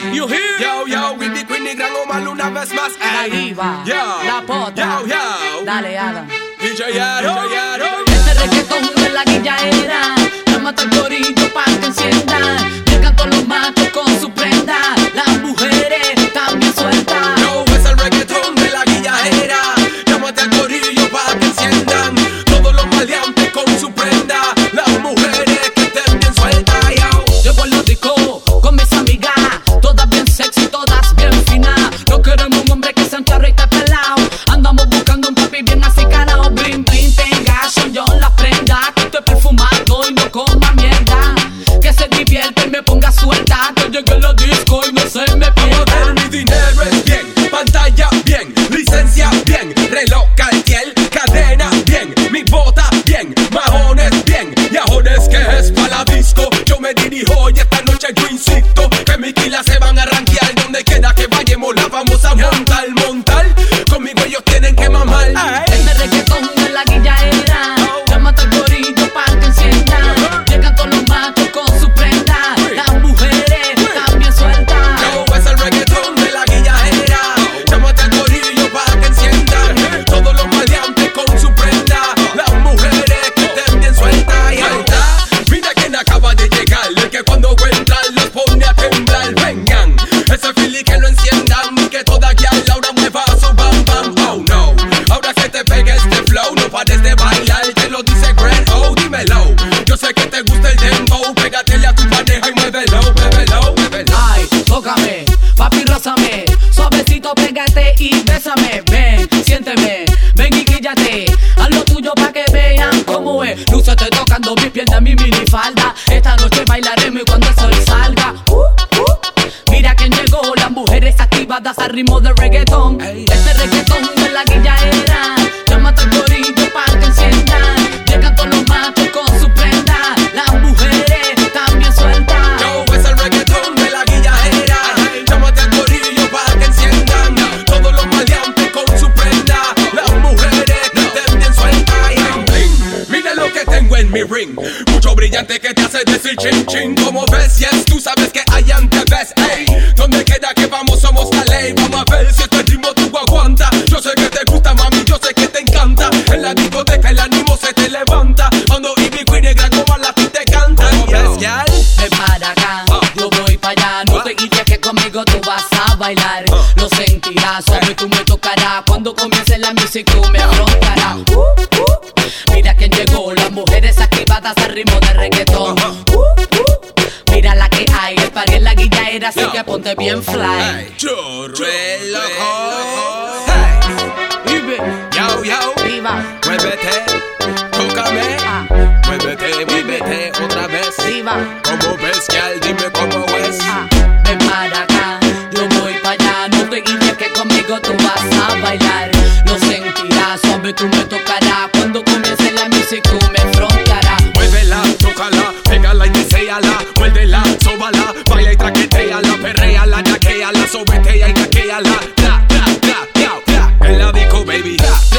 You hear? Yo, yo, Wilby Queen y Gran Omar una vez más. La diva, yo, la pota. Yo, yo. Dale, Adam. DJ Yaro, Yaro. Este reggaetón de la guillaera, llámate al corillo pa' que enciendan. Llegan todos los machos con su prenda, las mujeres también sueltas. Yo, es el reggaetón de la guillaera. Llámate al corillo pa' que enciendan. Todos los maleantes con su prenda, las mujeres que estén bien sueltas. Yo voy al disco con mis amigas, todas bien sexy, todas bien finas. No queremos un hombre que sea un charro y esté pelado. Andamos buscando un papi bien así calado. Bling, bling, tenga yo la prenda. Que estoy perfumado y no coma mierda. Que se divierta y me ponga suelta. Que llegue a la disco y no se me pierda. Mi dinero es bien, pantalla bien, licencia bien, reloj Cartier, cadena bien, mi bota bien, majones bien, y ahora es que es pa' la disco. Yo me dirijo y esta noche yo insisto que mis kilas se van a rankear. Donde quiera que vayamos la vamos a montar, montar. Conmigo ellos tienen que mamar. Este reggaetón de la guillaera, llámate al corillo pa' que enciendan. Llegan todos los machos con su prenda, las mujeres también sueltas. Yo, es el reggaetón de la guillaera. Llámate al corillo pa' que enciendan. Todos los maleantes con su prenda, las mujeres que estén bien sueltas. Mira quién acaba de llegar, el que cuando entra los pone a temblar. Vengan, ese feeling que lo enciendan y que toda guial ahora mueva su bam bam. Oh no, ahora que te pegue este flow, no pares de bailar, te lo dice Grand O, dímelo. Yo sé que te gusta el dembow, pégatele a tu pareja y muévelo, muévelo, muévelo. Ay, tócame, papi, rózame, suavecito, pégate y bésame. Ven, siénteme, ven y guíllate, haz lo tuyo pa' que vean cómo es. Lúcete tocando mis piernas, mi minifalda. Esta noche bailaremos cuando el sol salga. Mira quién llegó, las mujeres activadas al ritmo del reggaetón. Este reggaetón de la guillaera, llámate al corillo pa' que enciendan. Llegan todos los machos con su prenda, las mujeres también sueltas. Yo, es el reggaetón de la guillaera. Llámate al corillo pa' que enciendan. Todos los maleantes con su prenda, las mujeres que estén bien sueltas. Mira lo que tengo en mi ring, mucho brillante que te hace decir chin chin. Como ves, yes, tú sabes que I am the best, ey. Donde quiera que vamos somos la ley. Vamos a ver si este ritmo tú aguanta. Yo sé que te gusta, mami, yo sé que te encanta. En la discoteca el ánimo se te levanta. Cuando Ivy Queen y Gran Omar la te cantan. Yes, gal. Ven para acá, yo voy para allá. No te guíes que conmigo tú vas a bailar. Lo sentirás, sobre tú me tocarás. Cuando comience la música tú me afrontarás. Mira quién llegó, las mujeres activadas al ritmo de reggaetón. Mira la que hay, el party en la guillaera, así que ponte bien fly. Churre loco. Hey. Yo, yo. Viva, Muévete, tócame. Muévete, muévete otra vez. viva, ¿Cómo ves, gal? Dime cómo es. ven para acá, yo voy para allá. No te guíes que conmigo tú vas a bailar. Lo sentirás, suave tú me tocarás. Cuando comience la música tú me afrontarás. Muévela, tócala, pégala y deséala. Muérdela, sóbala, baila y traqueteala. Perréala, yaquéala, sobetea y naquéala. En la disco, baby.